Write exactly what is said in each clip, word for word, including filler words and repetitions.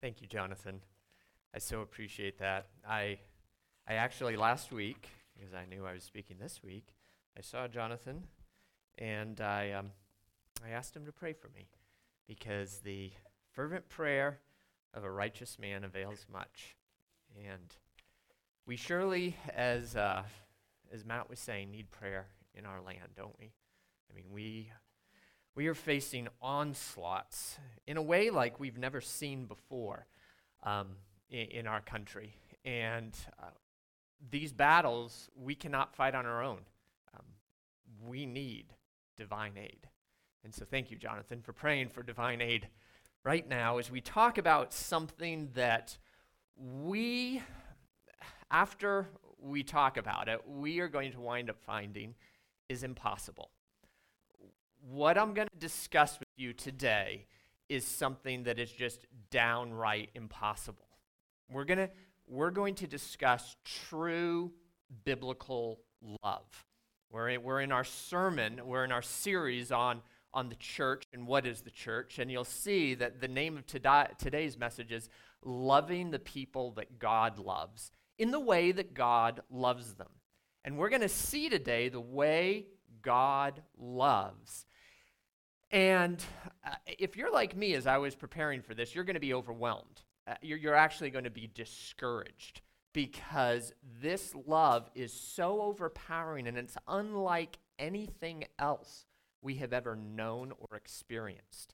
Thank you, Jonathan. I so appreciate that. I, I actually last week, because I knew I was speaking this week, I saw Jonathan, and I, um, I asked him to pray for me, because the fervent prayer of a righteous man avails much. And we surely, as uh, as Matt was saying, need prayer in our land, don't we? I mean, we we are facing onslaughts in a way like we've never seen before um, in, in our country. And uh, these battles we cannot fight on our own. Um, we need divine aid. And so thank you, Jonathan, for praying for divine aid right now as we talk about something that we, after we talk about it, we are going to wind up finding is impossible. What I'm going to discuss with you today is something that is just downright impossible. We're going to we're going to discuss true biblical love. We're in, we're in our sermon, we're in our series on on the church and what is the church, and you'll see that the name of today, today's message is loving the people that God loves in the way that God loves them. And we're going to see today the way God loves. And uh, if you're like me, as I was preparing for this, you're going to be overwhelmed. Uh, you're, you're actually going to be discouraged because this love is so overpowering and it's unlike anything else we have ever known or experienced.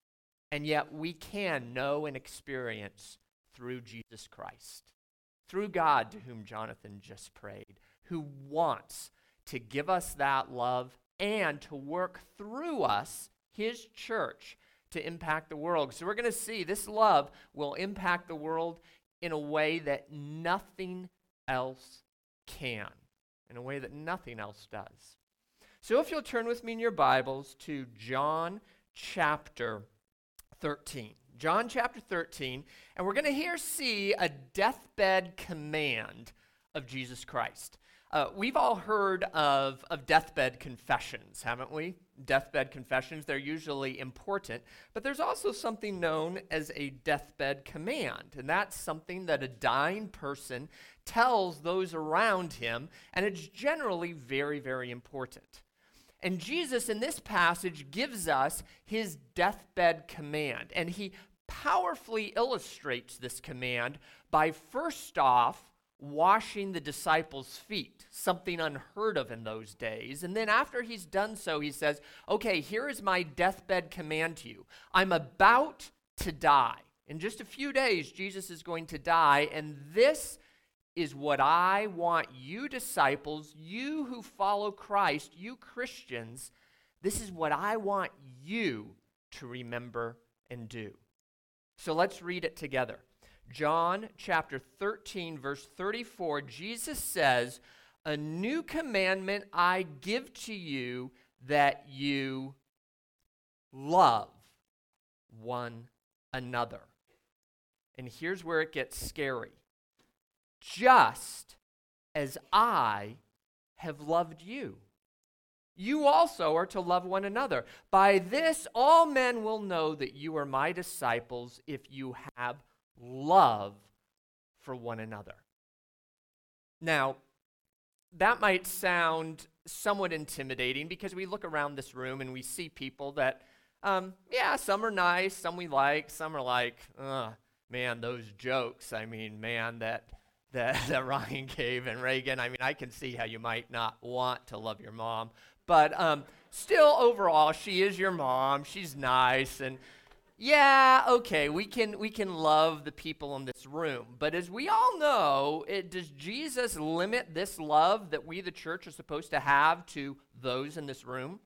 And yet we can know and experience through Jesus Christ, through God to whom Jonathan just prayed, who wants to give us that love and to work through us, his church, to impact the world. So we're going to see this love will impact the world in a way that nothing else can, in a way that nothing else does. So if you'll turn with me in your Bibles to John chapter thirteen. John chapter thirteen, and we're going to here see a deathbed command of Jesus Christ. Uh, we've all heard of, of deathbed confessions, haven't we? Deathbed confessions, they're usually important, but there's also something known as a deathbed command, and that's something that a dying person tells those around him, and it's generally very, very important. And Jesus in this passage gives us his deathbed command, and he powerfully illustrates this command by first off washing the disciples' feet, something unheard of in those days. And then after he's done so, he says, okay, here is my deathbed command to you. I'm about to die. In just a few days, Jesus is going to die, and this is what I want you disciples, you who follow Christ, you Christians, this is what I want you to remember and do. So let's read it together. John chapter thirteen, verse thirty-four, Jesus says, a new commandment I give to you, that you love one another. And here's where it gets scary. Just as I have loved you, you also are to love one another. By this all men will know that you are my disciples, if you have love for one another. Now, that might sound somewhat intimidating because we look around this room and we see people that, um, yeah, some are nice, some we like, some are like, uh, man, those jokes, I mean, man, that, that, that Ryan gave and Reagan, I mean, I can see how you might not want to love your mom, but um, still overall, she is your mom, she's nice, and yeah, okay, we can we can love the people in this room. But as we all know, it, does Jesus limit this love that we, the church, are supposed to have to those in this room?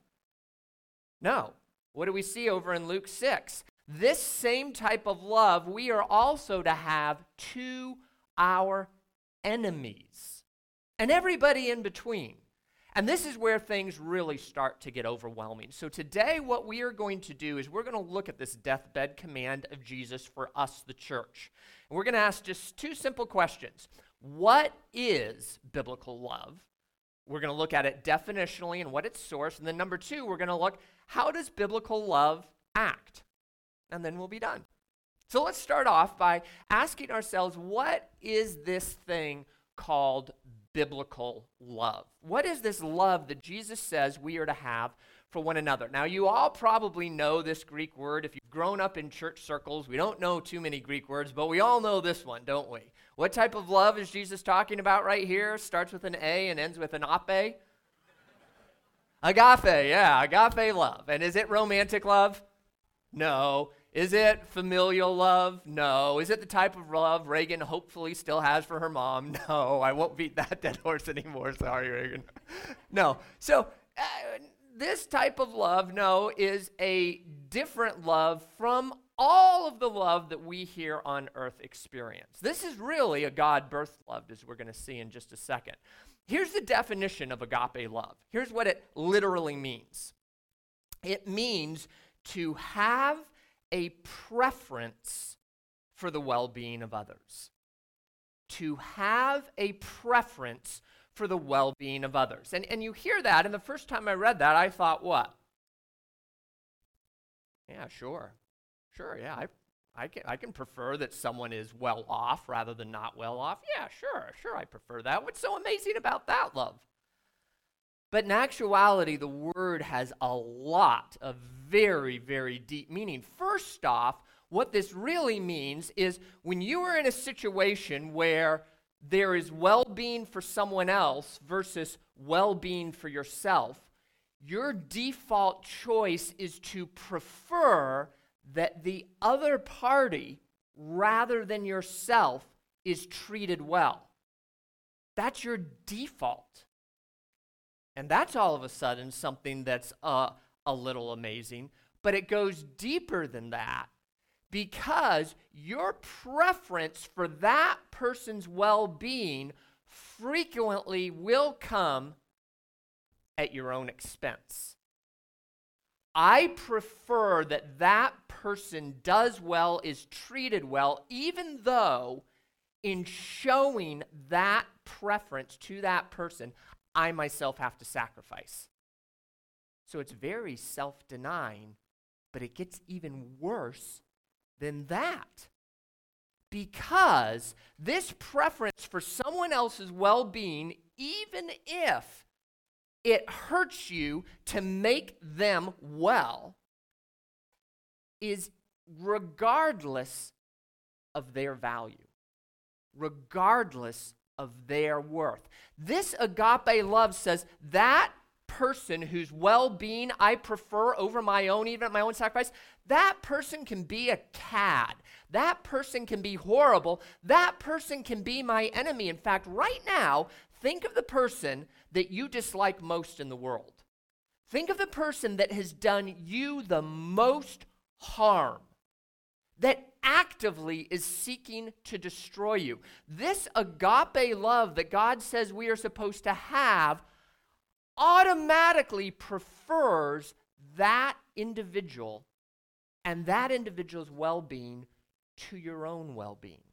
No. What do we see over in Luke six? This same type of love we are also to have to our enemies and everybody in between. And this is where things really start to get overwhelming. So today what we are going to do is we're going to look at this deathbed command of Jesus for us, the church. And we're going to ask just two simple questions. What is biblical love? We're going to look at it definitionally and what its source. And then number two, we're going to look, how does biblical love act? And then we'll be done. So let's start off by asking ourselves, what is this thing called biblical love? What is this love that Jesus says we are to have for one another? Now, you all probably know this Greek word. If you've grown up in church circles, we don't know too many Greek words, but we all know this one, don't we? What type of love is Jesus talking about right here? Starts with an A and ends with an ape. Agape, yeah, agape love. And is it romantic love? No. Is it familial love? No. Is it the type of love Reagan hopefully still has for her mom? No, I won't beat that dead horse anymore. Sorry, Reagan. No. So uh, this type of love, no, is a different love from all of the love that we here on earth experience. This is really a God-birthed love, as we're going to see in just a second. Here's the definition of agape love. Here's what it literally means. It means to have a preference for the well-being of others. To have a preference for the well-being of others. And, and you hear that, and the first time I read that, I thought, what? Yeah, sure. Sure, yeah, I, I, can, I can prefer that someone is well off rather than not well off. Yeah, sure, sure, I prefer that. What's so amazing about that, love? But in actuality, the word has a lot of very, very deep meaning. First off, what this really means is when you are in a situation where there is well-being for someone else versus well-being for yourself, your default choice is to prefer that the other party, rather than yourself, is treated well. That's your default. And that's all of a sudden something that's uh, a little amazing, but it goes deeper than that because your preference for that person's well-being frequently will come at your own expense. I prefer that that person does well, is treated well, even though in showing that preference to that person, I myself have to sacrifice. So it's very self-denying, but it gets even worse than that. Because this preference for someone else's well-being, even if it hurts you to make them well, is regardless of their value, regardless of their worth. This agape love says that person whose well-being I prefer over my own, even at my own sacrifice, that person can be a cad. That person can be horrible. That person can be my enemy. In fact, right now, think of the person that you dislike most in the world. Think of the person that has done you the most harm, that actively is seeking to destroy you. This agape love that God says we are supposed to have automatically prefers that individual and that individual's well-being to your own well-being.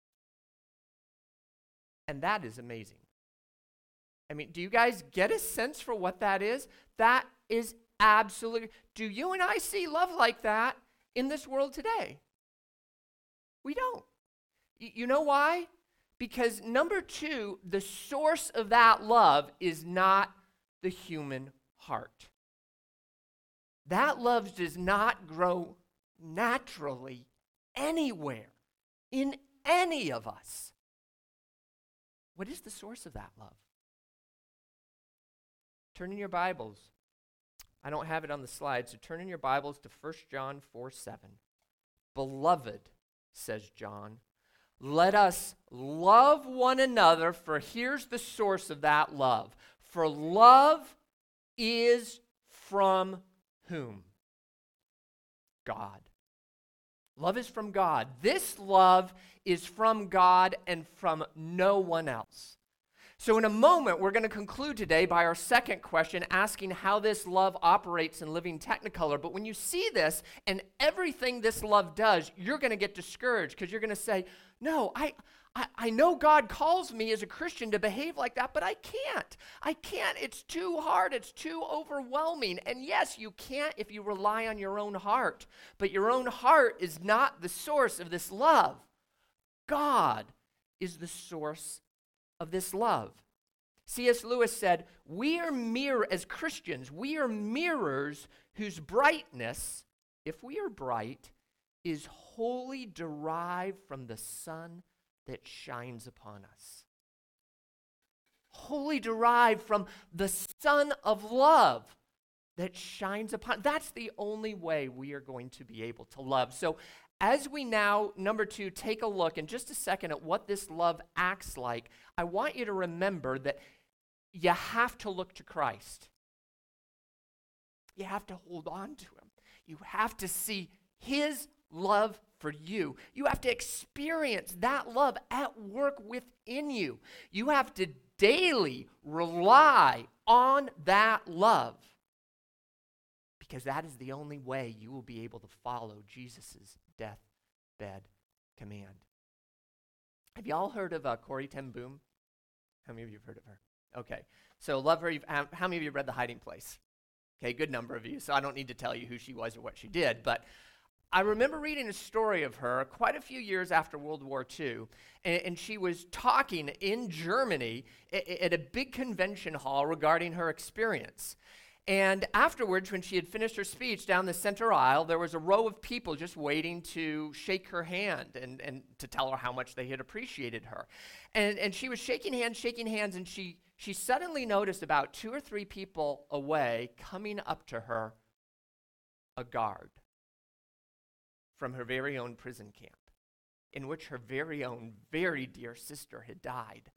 And that is amazing. I mean, do you guys get a sense for what that is? That is absolutely... Do you and I see love like that in this world today? We don't. Y- you know why? Because number two, the source of that love is not the human heart. That love does not grow naturally anywhere in any of us. What is the source of that love? Turn in your Bibles. I don't have it on the slide, so turn in your Bibles to First John four seven. Beloved, says John, let us love one another, for here's the source of that love. For love is from whom? God. Love is from God. This love is from God and from no one else. So in a moment, we're going to conclude today by our second question, asking how this love operates in living Technicolor. But when you see this and everything this love does, you're going to get discouraged because you're going to say, no, I, I, I know God calls me as a Christian to behave like that, but I can't. I can't. It's too hard. It's too overwhelming. And yes, you can't if you rely on your own heart. But your own heart is not the source of this love. God is the source of this love. C S Lewis said, we are mirror, as Christians, we are mirrors whose brightness, if we are bright, is wholly derived from the sun that shines upon us. Wholly derived from the sun of love that shines upon. That's the only way we are going to be able to love. So as we now, number two, take a look in just a second at what this love acts like, I want you to remember that you have to look to Christ. You have to hold on to him. You have to see his love for you. You have to experience that love at work within you. You have to daily rely on that love, because that is the only way you will be able to follow Jesus' deathbed command. Have you all heard of uh, Corrie ten Boom? How many of you have heard of her? Okay, so love her. How, how many of you have read The Hiding Place? Okay, good number of you, so I don't need to tell you who she was or what she did, but I remember reading a story of her quite a few years after World War Two, and, and she was talking in Germany at, at a big convention hall regarding her experience. And afterwards, when she had finished her speech down the center aisle, there was a row of people just waiting to shake her hand and, and to tell her how much they had appreciated her. And, and she was shaking hands, shaking hands, and she, she suddenly noticed about two or three people away coming up to her, a guard from her very own prison camp, in which her very own, very dear sister had died.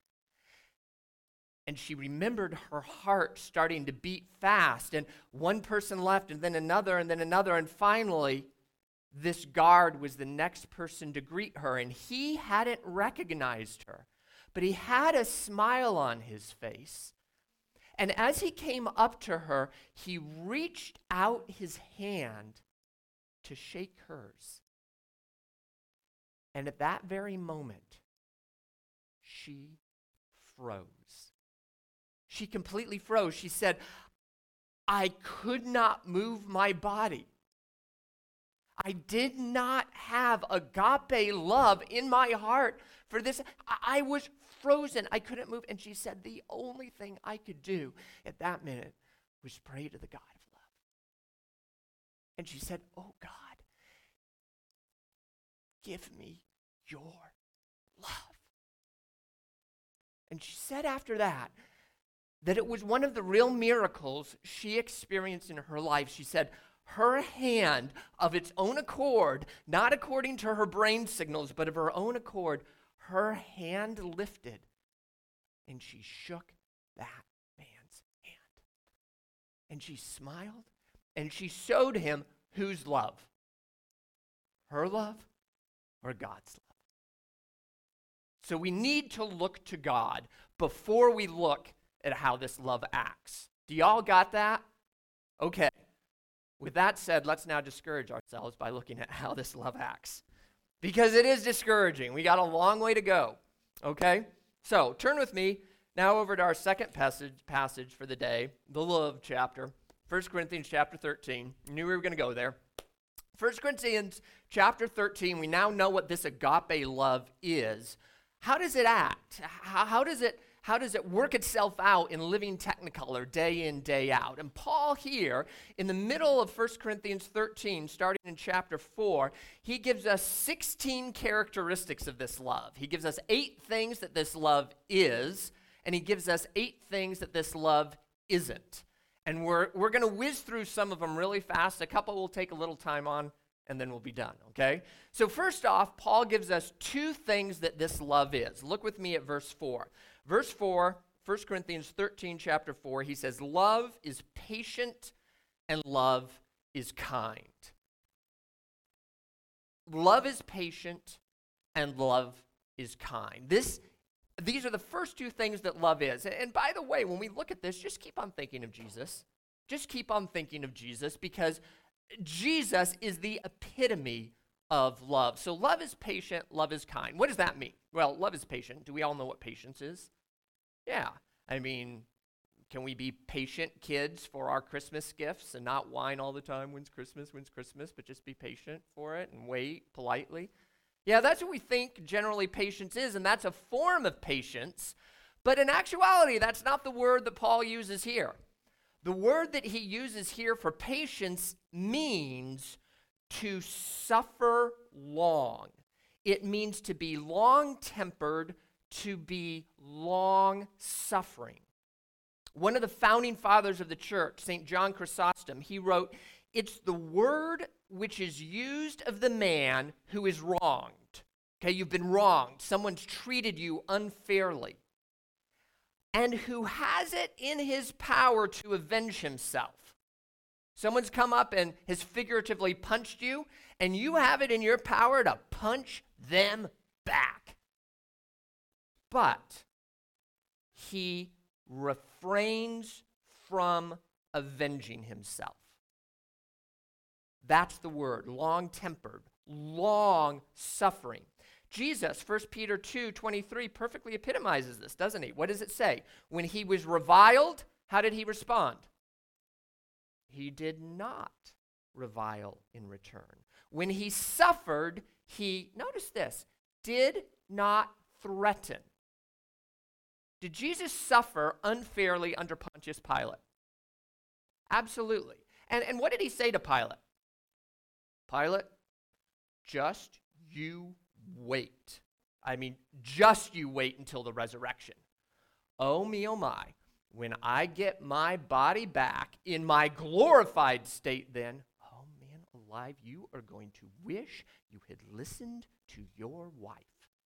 And she remembered her heart starting to beat fast, and one person left, and then another, and then another, and finally, this guard was the next person to greet her, and he hadn't recognized her, but he had a smile on his face. And as he came up to her, he reached out his hand to shake hers. And at that very moment, she froze. She completely froze. She said, I could not move my body. I did not have agape love in my heart for this. I, I was frozen. I couldn't move. And she said, the only thing I could do at that minute was pray to the God of love. And she said, oh God, give me your love. And she said after that, that it was one of the real miracles she experienced in her life. She said her hand of its own accord, not according to her brain signals, but of her own accord, her hand lifted and she shook that man's hand. And she smiled and she showed him whose love? Her love or God's love? So we need to look to God before we look at how this love acts. Do y'all got that? Okay. With that said, let's now discourage ourselves by looking at how this love acts, because it is discouraging. We got a long way to go. Okay? So turn with me now over to our second passage passage for the day, the love chapter, First Corinthians chapter thirteen. I knew we were going to go there. First Corinthians chapter thirteen, we now know what this agape love is. How does it act? How, how does it How does it work itself out in living Technicolor day in, day out? And Paul here, in the middle of First Corinthians thirteen, starting in chapter four, he gives us sixteen characteristics of this love. He gives us eight things that this love is, and he gives us eight things that this love isn't. And we're, we're going to whiz through some of them really fast. A couple we'll take a little time on, and then we'll be done, okay? So first off, Paul gives us two things that this love is. Look with me at verse four. Verse four, First Corinthians thirteen, chapter four, he says, love is patient and love is kind. Love is patient and love is kind. This These are the first two things that love is. And by the way, when we look at this, just keep on thinking of Jesus. Just keep on thinking of Jesus, because Jesus is the epitome of love. So love is patient, love is kind. What does that mean? Well, love is patient. Do we all know what patience is? Yeah. I mean, can we be patient kids for our Christmas gifts and not whine all the time, when's Christmas, when's Christmas, but just be patient for it and wait politely? Yeah, that's what we think generally patience is, and that's a form of patience. But in actuality, that's not the word that Paul uses here. The word that he uses here for patience means to suffer long. It means to be long-tempered, to be long-suffering. One of the founding fathers of the church, Saint John Chrysostom, he wrote, "It's the word which is used of the man who is wronged." Okay, you've been wronged. Someone's treated you unfairly. "And who has it in his power to avenge himself." Someone's come up and has figuratively punched you, and you have it in your power to punch them back. But he refrains from avenging himself. That's the word, long-tempered, long-suffering. Jesus, First Peter two twenty-three, perfectly epitomizes this, doesn't he? What does it say? When he was reviled, how did he respond? He did not revile in return. When he suffered, he, notice this, did not threaten. Did Jesus suffer unfairly under Pontius Pilate? Absolutely. And, and what did he say to Pilate? Pilate, just you wait. I mean, just you wait until the resurrection. Oh me, oh my. When I get my body back in my glorified state, then, oh man alive, you are going to wish you had listened to your wife.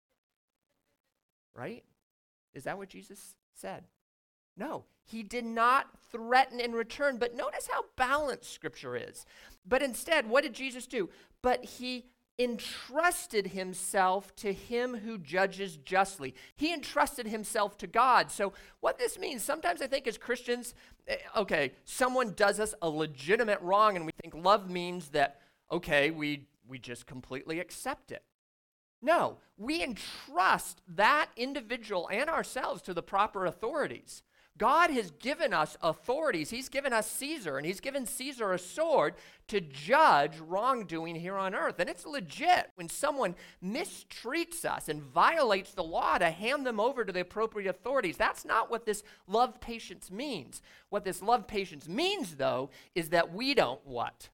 Right? Is that what Jesus said? No, he did not threaten in return. But notice how balanced Scripture is. But instead, what did Jesus do? But he entrusted himself to him who judges justly. He entrusted himself to God. So what this means, sometimes I think as Christians, okay, someone does us a legitimate wrong, and we think love means that, okay, we, we just completely accept it. No, we entrust that individual and ourselves to the proper authorities. God has given us authorities. He's given us Caesar, and he's given Caesar a sword to judge wrongdoing here on earth. And it's legit when someone mistreats us and violates the law to hand them over to the appropriate authorities. That's not what this love patience means. What this love patience means, though, is that we don't what?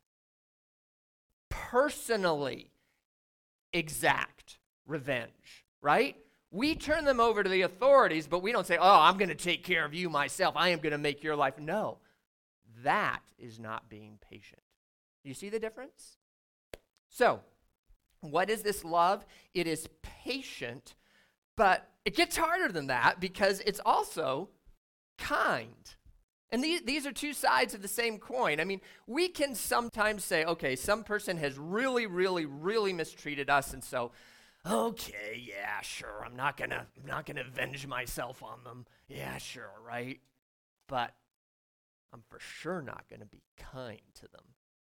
Personally exact revenge, right? We turn them over to the authorities, but we don't say, oh, I'm going to take care of you myself. I am going to make your life. No, that is not being patient. You see the difference? So, what is this love? It is patient, but it gets harder than that because it's also kind. And these, these are two sides of the same coin. I mean, we can sometimes say, okay, some person has really, really, really mistreated us, and so, okay, yeah, sure, I'm not gonna, I'm not gonna avenge myself on them. Yeah, sure, right? But I'm for sure not gonna be kind to them.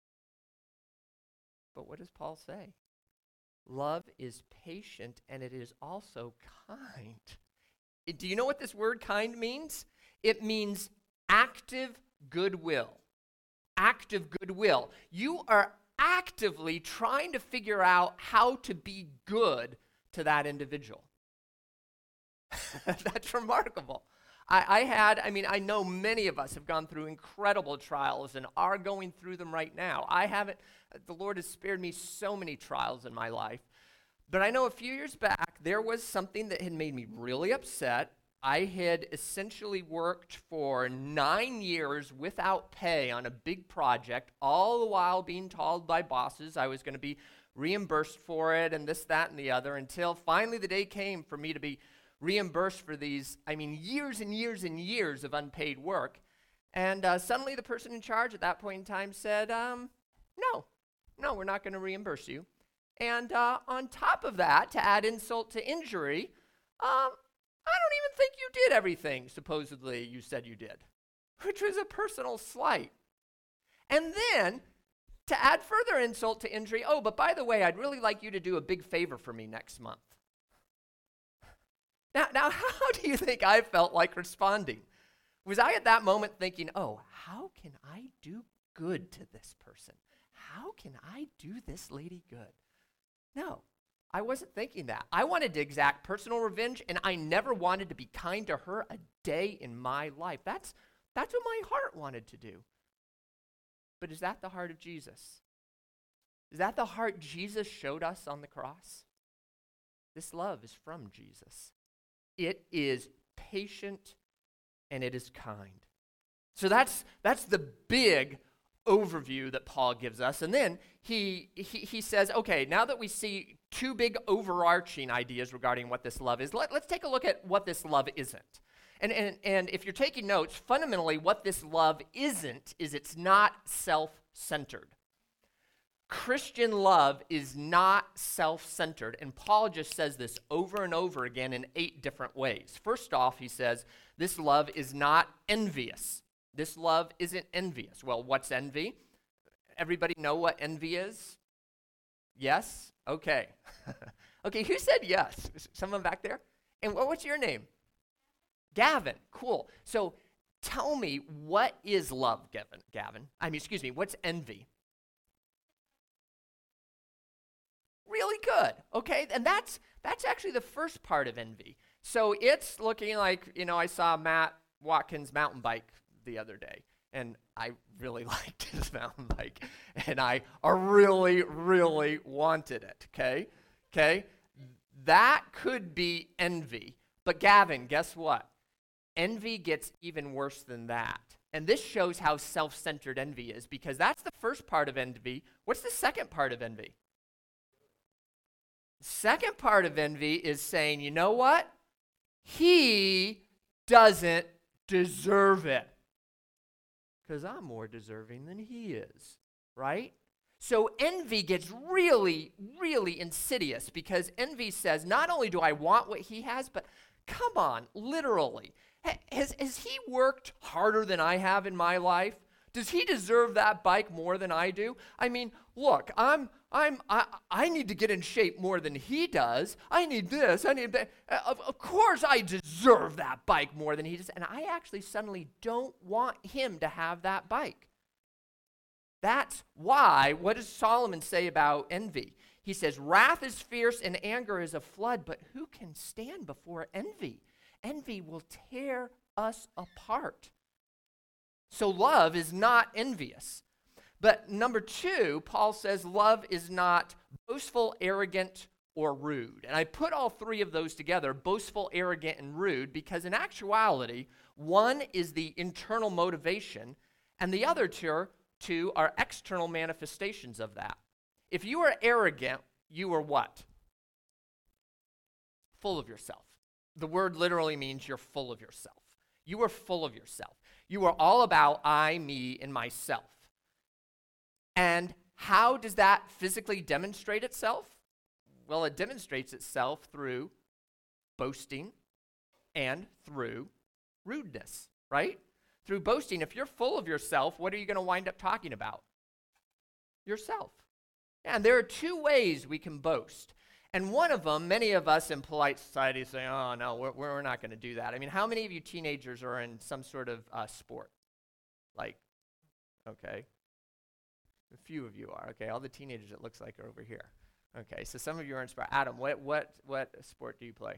But what does Paul say? Love is patient, and it is also kind. It, do you know what this word kind means? It means active goodwill. Active goodwill. You are actively trying to figure out how to be good to that individual. That's remarkable. I, I had, I mean, I know many of us have gone through incredible trials and are going through them right now. I haven't, the Lord has spared me so many trials in my life. But I know a few years back, there was something that had made me really upset. I had essentially worked for nine years without pay on a big project, all the while being told by bosses I was going to be reimbursed for it and this, that, and the other, until finally the day came for me to be reimbursed for these, I mean, years and years and years of unpaid work. And uh, suddenly the person in charge at that point in time said, um, no, no, we're not going to reimburse you. And uh, on top of that, to add insult to injury, um, I don't even think you did everything supposedly you said you did, which was a personal slight. And then, to add further insult to injury, oh, but by the way, I'd really like you to do a big favor for me next month. Now, now, how do you think I felt like responding? Was I at that moment thinking, oh, how can I do good to this person? How can I do this lady good? No, I wasn't thinking that. I wanted to exact personal revenge, and I never wanted to be kind to her a day in my life. That's, that's what my heart wanted to do. But is that the heart of Jesus? Is that the heart Jesus showed us on the cross? This love is from Jesus. It is patient and it is kind. So that's that's the big overview that Paul gives us. And then he, he, he says, okay, now that we see two big overarching ideas regarding what this love is, let, let's take a look at what this love isn't. And, and, and if you're taking notes, fundamentally what this love isn't is it's not self-centered. Christian love is not self-centered, and Paul just says this over and over again in eight different ways. First off, he says, this love is not envious. This love isn't envious. Well, what's envy? Everybody know what envy is? Yes? Okay. Okay, who said yes? Someone back there? And what, what's your name? Gavin. Cool. So tell me, what is love, Gavin? Gavin? I mean, excuse me, what's envy? Really good, okay? And that's that's actually the first part of envy. So it's looking like, you know, I saw Matt Watkins' mountain bike the other day, and I really liked his mountain bike, and I really, really wanted it, okay? Okay? That could be envy. But Gavin, guess what? Envy gets even worse than that. And this shows how self-centered envy is, because that's the first part of envy. What's the second part of envy? Second part of envy is saying, you know what? He doesn't deserve it because I'm more deserving than he is, right? So envy gets really, really insidious because envy says, not only do I want what he has, but come on, literally. Has, has he worked harder than I have in my life? Does he deserve that bike more than I do? I mean, look, I'm, I'm, I, I need to get in shape more than he does. I need this, I need that. Of, of course I deserve that bike more than he does. And I actually suddenly don't want him to have that bike. That's why, what does Solomon say about envy? He says, wrath is fierce and anger is a flood, but who can stand before envy? Envy will tear us apart. So love is not envious. But number two, Paul says love is not boastful, arrogant, or rude. And I put all three of those together, boastful, arrogant, and rude, because in actuality, one is the internal motivation, and the other two, two are external manifestations of that. If you are arrogant, you are what? Full of yourself. The word literally means you're full of yourself. You are full of yourself. You are all about I, me, and myself. And how does that physically demonstrate itself? Well, it demonstrates itself through boasting and through rudeness, right? Through boasting, if you're full of yourself, what are you going to wind up talking about? Yourself. And there are two ways we can boast. And one of them, many of us in polite society say, oh, no, we're, we're not going to do that. I mean, how many of you teenagers are in some sort of uh, sport? Like, okay. A few of you are. Okay, all the teenagers, it looks like, are over here. Okay, so some of you are in sport. Adam, what, what, what sport do you play?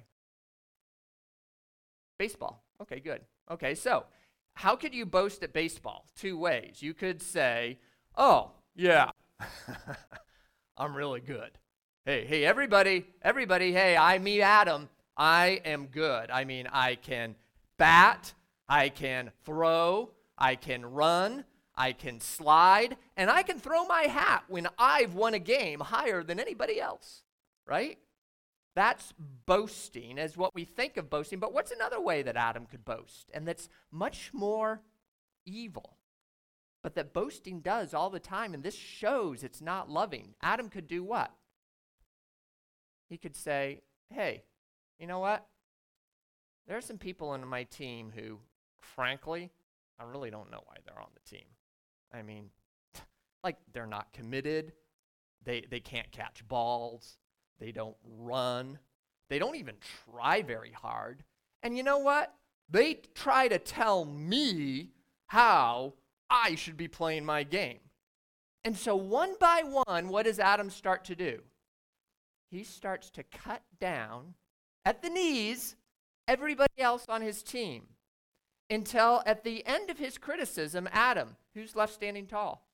Baseball. Okay, good. Okay, so how could you boast at baseball? Two ways. You could say, oh, yeah, I'm really good. Hey, hey, everybody, everybody, hey, I, me, Adam, I am good. I mean, I can bat, I can throw, I can run, I can slide, and I can throw my hat when I've won a game higher than anybody else, right? That's boasting, as what we think of boasting. But what's another way that Adam could boast? And that's much more evil, but that boasting does all the time, and this shows it's not loving. Adam could do what? He could say, hey, you know what? There are some people on my team who, frankly, I really don't know why they're on the team. I mean, like, they're not committed. They they can't catch balls. They don't run. They don't even try very hard. And you know what? They try to tell me how I should be playing my game. And so one by one, what does Adam start to do? He starts to cut down at the knees everybody else on his team, until at the end of his criticism, Adam, who's left standing tall?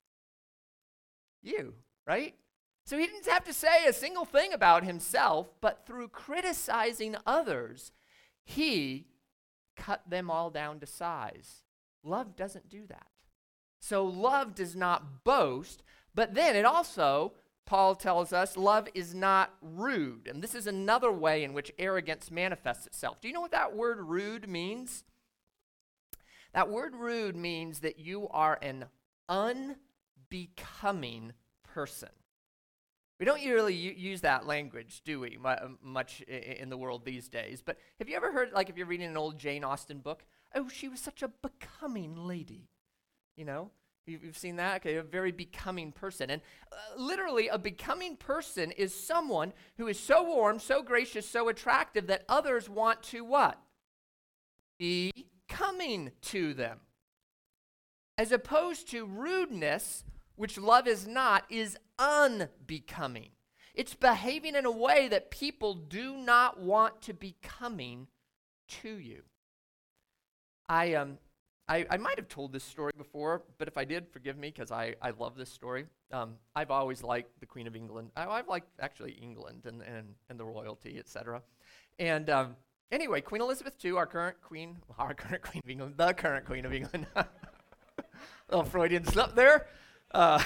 You, right? So he didn't have to say a single thing about himself, but through criticizing others, he cut them all down to size. Love doesn't do that. So love does not boast, but then it also, Paul tells us, love is not rude. And this is another way in which arrogance manifests itself. Do you know what that word rude means? That word rude means that you are an unbecoming person. We don't really u- use that language, do we, mu- much I- in the world these days. But have you ever heard, like if you're reading an old Jane Austen book, oh, she was such a becoming lady, you know? You've, you've seen that? Okay, a very becoming person. And uh, literally, a becoming person is someone who is so warm, so gracious, so attractive that others want to what? Be coming to them. As opposed to rudeness, which love is not, is unbecoming. It's behaving in a way that people do not want to be coming to you. I um I, I might have told this story before, but if I did, forgive me, because I, I love this story. Um, I've always liked the Queen of England. I, I've liked, actually, England and, and, and the royalty, et cetera. And um, anyway, Queen Elizabeth the Second, our current queen, our current Queen of England, the current Queen of England. Little Freudian slip there. Uh,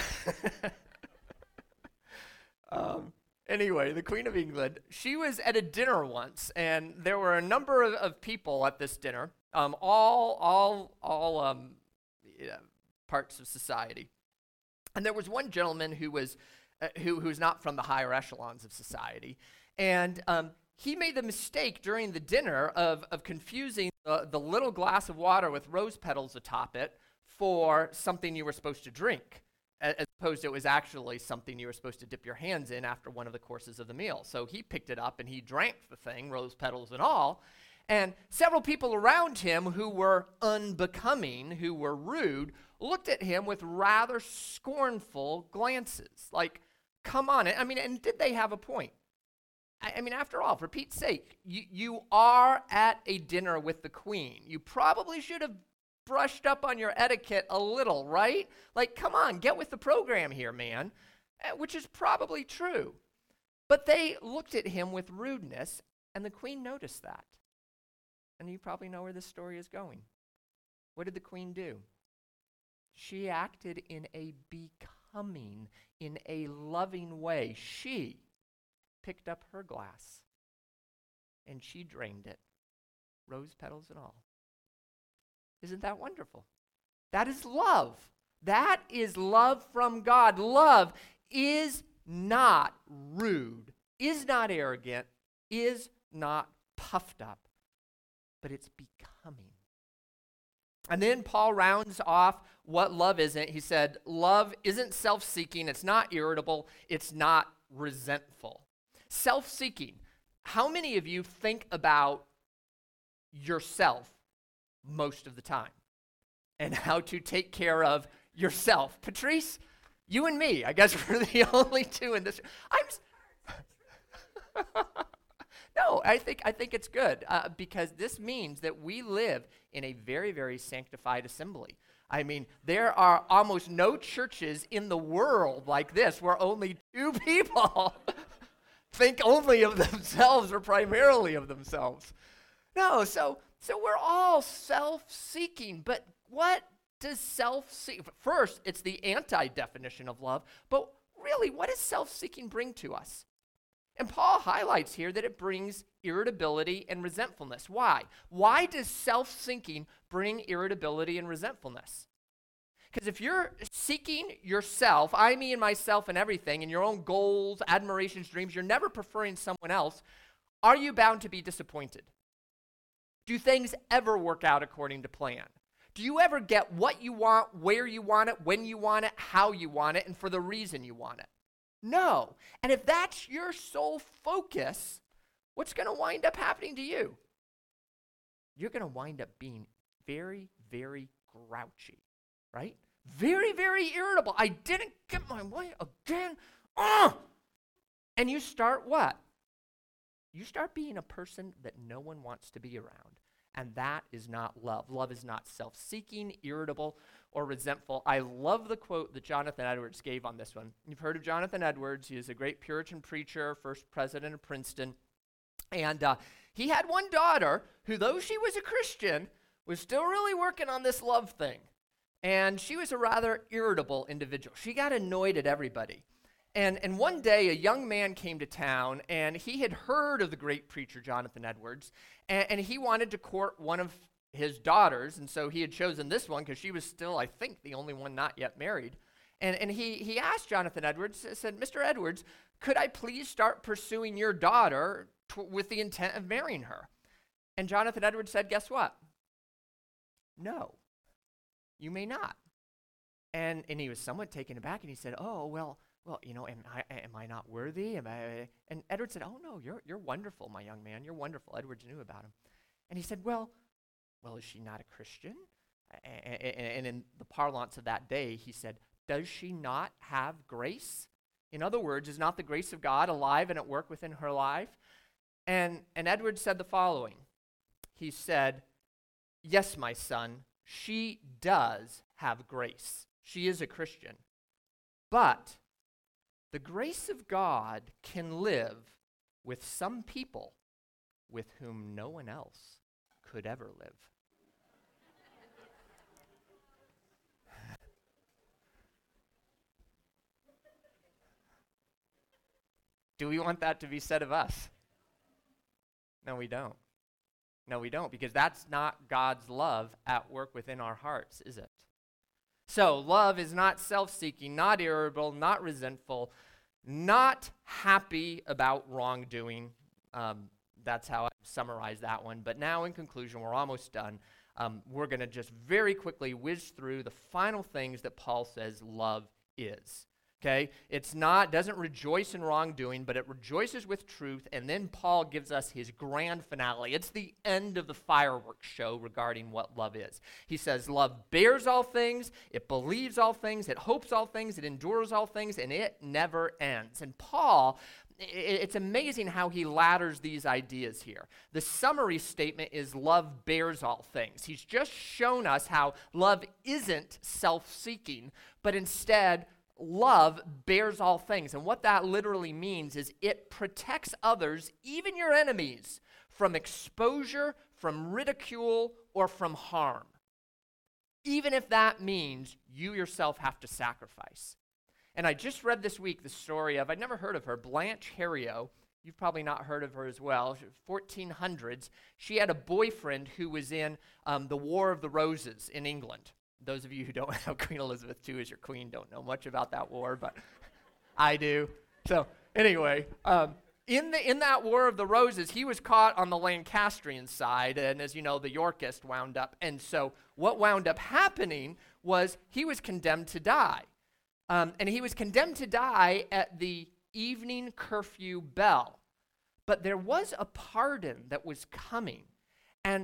um, anyway, the Queen of England, she was at a dinner once, and there were a number of, of people at this dinner. Um, all, all, all um, yeah, parts of society, and there was one gentleman who was, uh, who who's not from the higher echelons of society, and um, he made the mistake during the dinner of of confusing the, the little glass of water with rose petals atop it for something you were supposed to drink, as opposed to it was actually something you were supposed to dip your hands in after one of the courses of the meal. So he picked it up and he drank the thing, rose petals and all. And several people around him who were unbecoming, who were rude, looked at him with rather scornful glances. Like, come on. I mean, and did they have a point? I, I mean, after all, for Pete's sake, you, you are at a dinner with the Queen. You probably should have brushed up on your etiquette a little, right? Like, come on, get with the program here, man. Uh, which is probably true. But they looked at him with rudeness, and the Queen noticed that. And you probably know where this story is going. What did the Queen do? She acted in a becoming, in a loving way. She picked up her glass and she drained it, rose petals and all. Isn't that wonderful? That is love. That is love from God. Love is not rude, is not arrogant, is not puffed up, but it's becoming. And then Paul rounds off what love isn't. He said, love isn't self-seeking, it's not irritable, it's not resentful. Self-seeking. How many of you think about yourself most of the time and how to take care of yourself? Patrice, you and me, I guess we're the only two in this. I'm No, I think I think it's good uh, because this means that we live in a very, very sanctified assembly. I mean, there are almost no churches in the world like this where only two people think only of themselves or primarily of themselves. No, so so we're all self-seeking, but what does self-seeking? First, it's the anti-definition of love, but really, what does self-seeking bring to us? And Paul highlights here that it brings irritability and resentfulness. Why? Why does self-seeking bring irritability and resentfulness? Because if you're seeking yourself, I, me, and myself and everything, and your own goals, admirations, dreams, you're never preferring someone else, are you bound to be disappointed? Do things ever work out according to plan? Do you ever get what you want, where you want it, when you want it, how you want it, and for the reason you want it? No. And if that's your sole focus, what's going to wind up happening to you? You're going to wind up being very, very grouchy, right? Very, very irritable. I didn't get my way again. Ugh! And you start what? You start being a person that no one wants to be around. And that is not love. Love is not self-seeking, irritable, or resentful. I love the quote that Jonathan Edwards gave on this one. You've heard of Jonathan Edwards. He is a great Puritan preacher, first president of Princeton. And uh, he had one daughter who, though she was a Christian, was still really working on this love thing. And she was a rather irritable individual. She got annoyed at everybody. And, and one day, a young man came to town, and he had heard of the great preacher Jonathan Edwards, and, and he wanted to court one of his daughters, and so he had chosen this one because she was still, I think, the only one not yet married. And, and he, he asked Jonathan Edwards, said, Mister Edwards, could I please start pursuing your daughter t- with the intent of marrying her? And Jonathan Edwards said, guess what? No, you may not. And, and he was somewhat taken aback, and he said, oh, well, Well, you know, am I am I not worthy? Am I? And Edward said, "Oh no, you're you're wonderful, my young man. You're wonderful." Edwards knew about him, and he said, "Well, well, is she not a Christian?" And, and in the parlance of that day, he said, "Does she not have grace? In other words, is not the grace of God alive and at work within her life?" And and Edwards said the following. He said, "Yes, my son, she does have grace. She is a Christian, but the grace of God can live with some people with whom no one else could ever live." Do we want that to be said of us? No, we don't. No, we don't, because that's not God's love at work within our hearts, is it? So, love is not self-seeking, not irritable, not resentful, not happy about wrongdoing. Um, that's how I summarize that one. But now, in conclusion, we're almost done. Um, we're going to just very quickly whiz through the final things that Paul says love is. Okay? It's not, doesn't rejoice in wrongdoing, but it rejoices with truth. And then Paul gives us his grand finale. It's the end of the fireworks show regarding what love is. He says, love bears all things, it believes all things, it hopes all things, it endures all things, and it never ends. And Paul, it's amazing how he ladders these ideas here. The summary statement is love bears all things. He's just shown us how love isn't self-seeking, but instead love bears all things. And what that literally means is it protects others, even your enemies, from exposure, from ridicule, or from harm. Even if that means you yourself have to sacrifice. And I just read this week the story of, I'd never heard of her, Blanche Heriot. You've probably not heard of her as well. fourteen hundreds. She had a boyfriend who was in um, the War of the Roses in England. Those of you who don't know Queen Elizabeth the Second as your queen don't know much about that war, but I do. So anyway, um, in the in that War of the Roses, he was caught on the Lancastrian side, and as you know, the Yorkist wound up. And so what wound up happening was he was condemned to die. Um, and he was condemned to die at the evening curfew bell. But there was a pardon that was coming, and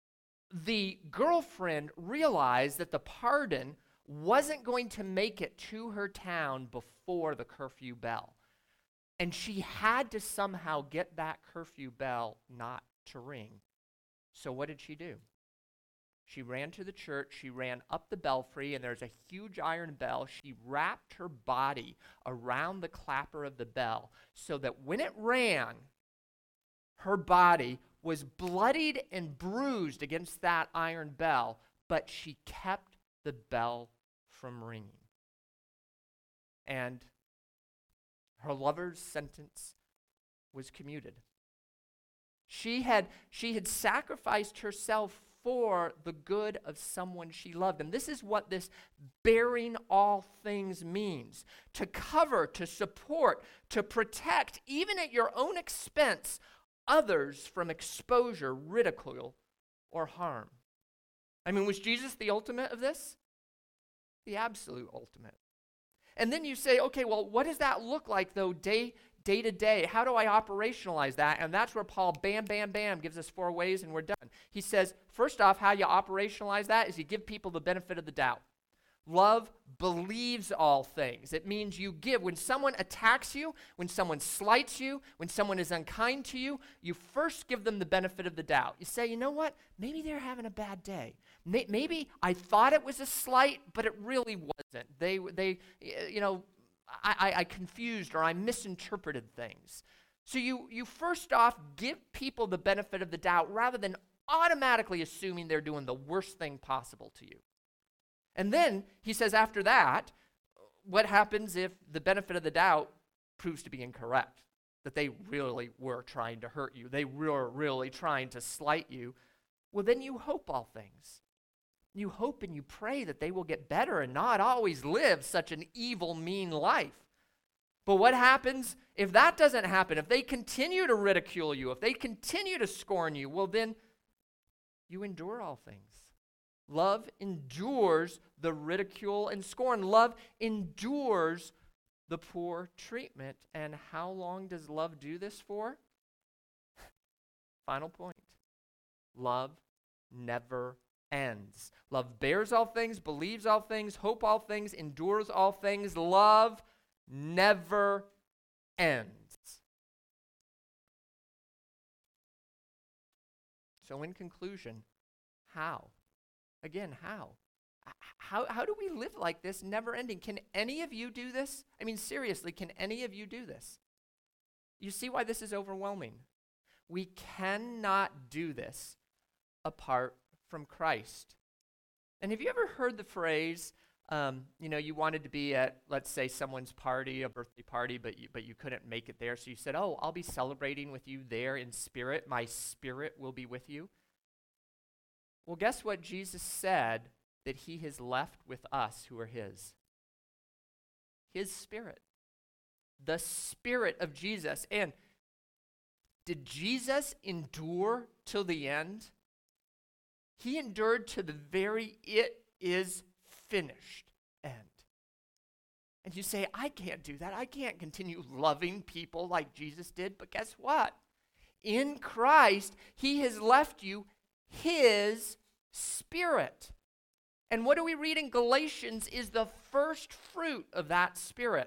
the girlfriend realized that the pardon wasn't going to make it to her town before the curfew bell. And she had to somehow get that curfew bell not to ring. So what did she do? She ran to the church, she ran up the belfry, and there's a huge iron bell. She wrapped her body around the clapper of the bell so that when it rang, her body was bloodied and bruised against that iron bell, but she kept the bell from ringing. And her lover's sentence was commuted. She had, she had sacrificed herself for the good of someone she loved. And this is what this bearing all things means. To cover, to support, to protect, even at your own expense, others from exposure, ridicule, or harm. I mean, was Jesus the ultimate of this? The absolute ultimate. And then you say, okay, well, what does that look like, though, day, day to day? How do I operationalize that? And that's where Paul, bam, bam, bam, gives us four ways, and we're done. He says, first off, how you operationalize that is you give people the benefit of the doubt. Love believes all things. It means you give. When someone attacks you, when someone slights you, when someone is unkind to you, you first give them the benefit of the doubt. You say, you know what? Maybe they're having a bad day. May- maybe I thought it was a slight, but it really wasn't. They, they, you know, I, I, I confused or I misinterpreted things. So you, you first off give people the benefit of the doubt rather than automatically assuming they're doing the worst thing possible to you. And then he says after that, what happens if the benefit of the doubt proves to be incorrect? That they really were trying to hurt you. They were really trying to slight you. Well, then you hope all things. You hope and you pray that they will get better and not always live such an evil, mean life. But what happens if that doesn't happen? If they continue to ridicule you, if they continue to scorn you, well, then you endure all things. Love endures the ridicule and scorn. Love endures the poor treatment. And how long does love do this for? Final point. Love never ends. Love bears all things, believes all things, hope all things, endures all things. Love never ends. So in conclusion, how? Again, how? How, how do we live like this, never ending? Can any of you do this? I mean, seriously, can any of you do this? You see why this is overwhelming. We cannot do this apart from Christ. And have you ever heard the phrase, um, you know, you wanted to be at, let's say, someone's party, a birthday party, but you, but you couldn't make it there, so you said, oh, I'll be celebrating with you there in spirit. My spirit will be with you. Well, guess what Jesus said that he has left with us who are his? His spirit. The spirit of Jesus. And did Jesus endure till the end? He endured to the very it is finished end. And you say, I can't do that. I can't continue loving people like Jesus did. But guess what? In Christ, he has left you his spirit. And what do we read in Galatians is the first fruit of that spirit?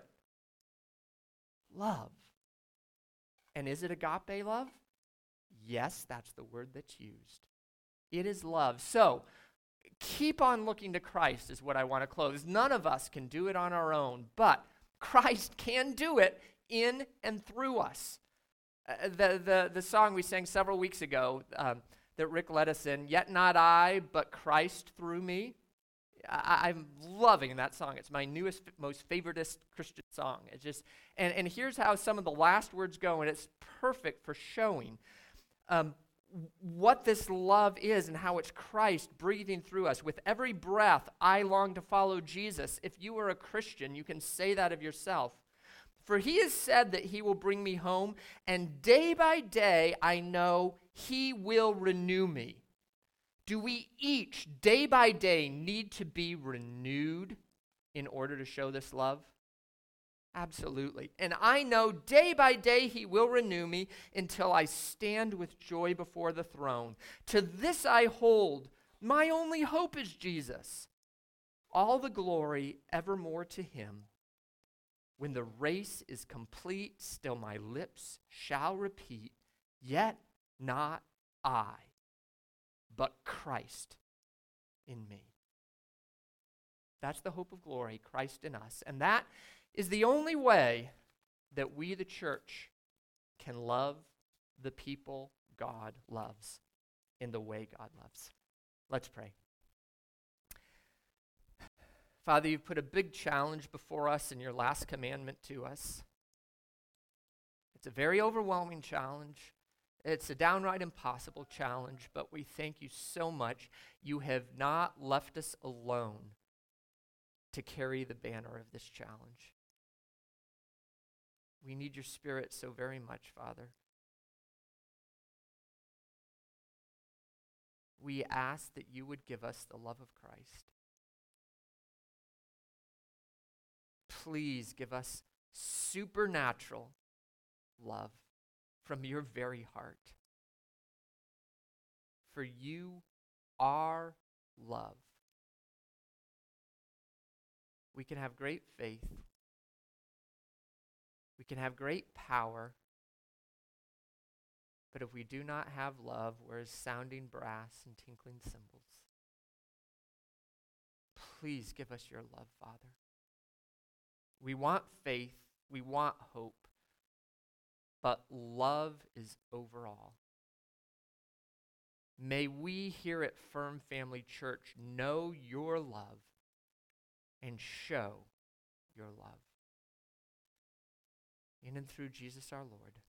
Love. And is it agape love? Yes, that's the word that's used. It is love. So, keep on looking to Christ is what I want to close. None of us can do it on our own, but Christ can do it in and through us. Uh, the, the, the song we sang several weeks ago, um, that Rick led us in, yet not I, but Christ through me. I, I'm loving that song. It's my newest, most favoritist Christian song. It's just, and, and here's how some of the last words go, and it's perfect for showing um, what this love is and how it's Christ breathing through us. With every breath, I long to follow Jesus. If you are a Christian, you can say that of yourself. For he has said that he will bring me home, and day by day I know he will renew me. Do we each, day by day, need to be renewed in order to show this love? Absolutely. And I know day by day he will renew me until I stand with joy before the throne. To this I hold. My only hope is Jesus. All the glory evermore to him. When the race is complete, still my lips shall repeat, yet not I, but Christ in me. That's the hope of glory, Christ in us. And that is the only way that we, the church, can love the people God loves in the way God loves. Let's pray. Father, you've put a big challenge before us in your last commandment to us. It's a very overwhelming challenge. It's a downright impossible challenge, but we thank you so much. You have not left us alone to carry the banner of this challenge. We need your Spirit so very much, Father. we ask that you would give us the love of Christ. Please give us supernatural love from your very heart. For you are love. We can have great faith. We can have great power. But if we do not have love, we're as sounding brass and tinkling cymbals. Please give us your love, Father. We want faith. We want hope. But love is over all. May we here at Firm Family Church know your love and show your love. In and through Jesus our Lord.